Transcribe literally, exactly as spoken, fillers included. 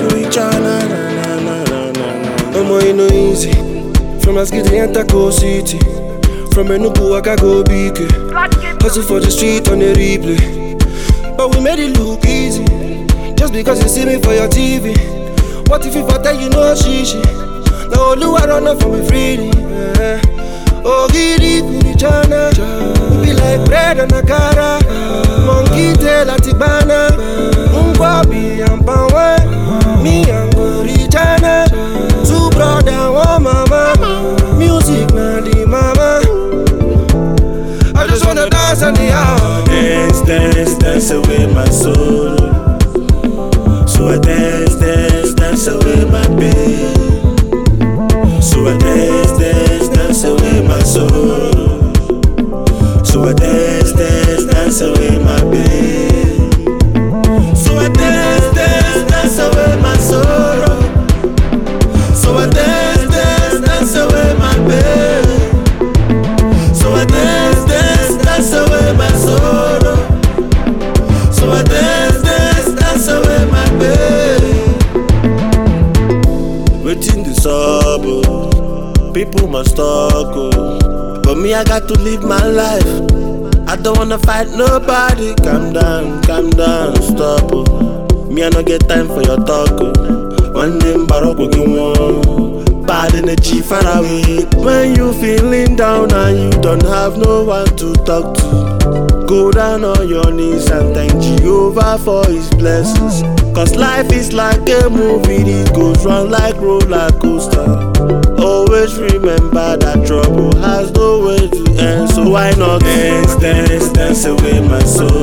reach out, na na na na na na. No more, you know easy. From as get enter Cold City. From Enugu, I can go big. Hustle for the street on the replay. But we made it look easy. Just because you see me for your T V. What if if I tell you no shishi? Now Oluwa run up for me freely. Yeah. Oh, giddy, puri chana. Be like bread and akara. Monkey tail at Tibana. Mungwabi and Pawan. Me and Gorijana. Two brother, one mama. Music na di mama. I just wanna dance on the house. Dance, dance, dance away my soul. So I dance, dance, dance away my pain. So I dance, dance, dance away my soul. So I dance, dance, dance away my pain. So I dance, dance, dance away my sorrow. So I dance, dance, dance away my pain. So I dance, dance, dance away my sorrow. So I dance, dance, dance away my pain. Waiting the suburb, people must talk, oh. But me, I got to live my life. I don't wanna fight nobody. Calm down, calm down, stop, oh. Me, I no get time for your talk, oh. One name Barack Obama. Bad energy far away. When you feeling down and you don't have no one to talk to, go down on your knees and thank Jehovah for his blessings. Cause life is like a movie, it goes round like roller coaster. Always remember that trouble has no way to end. So why not dance, dance, dance away my soul?